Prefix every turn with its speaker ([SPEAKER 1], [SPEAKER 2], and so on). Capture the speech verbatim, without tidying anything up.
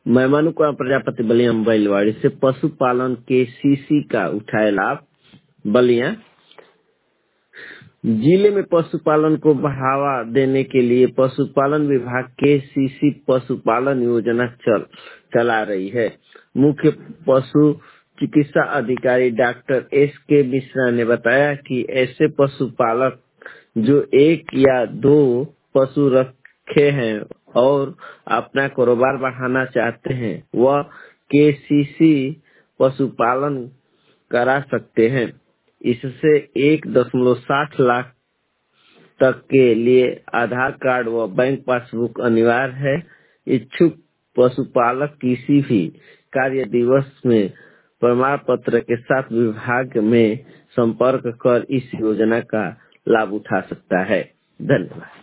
[SPEAKER 1] मैं मनु कुमार प्रजापति बलिया बैलवाड़ी से पशुपालन के सीसी का उठाए लाभ। बलिया जिले में पशुपालन को बढ़ावा देने के लिए पशुपालन विभाग के सीसी पशुपालन योजना चल चला रही है। मुख्य पशु चिकित्सा अधिकारी डॉक्टर एस के मिश्रा ने बताया कि ऐसे पशुपालक जो एक या दो पशु रखे हैं और अपना कारोबार बढ़ाना चाहते हैं, वह केसीसी पशुपालन करा सकते हैं। इससे एक दशमलव साठ लाख तक के लिए आधार कार्ड व बैंक पासबुक अनिवार्य है। इच्छुक पशुपालक किसी भी कार्य दिवस में प्रमाण पत्र के साथ विभाग में संपर्क कर इस योजना का लाभ उठा सकता है। धन्यवाद।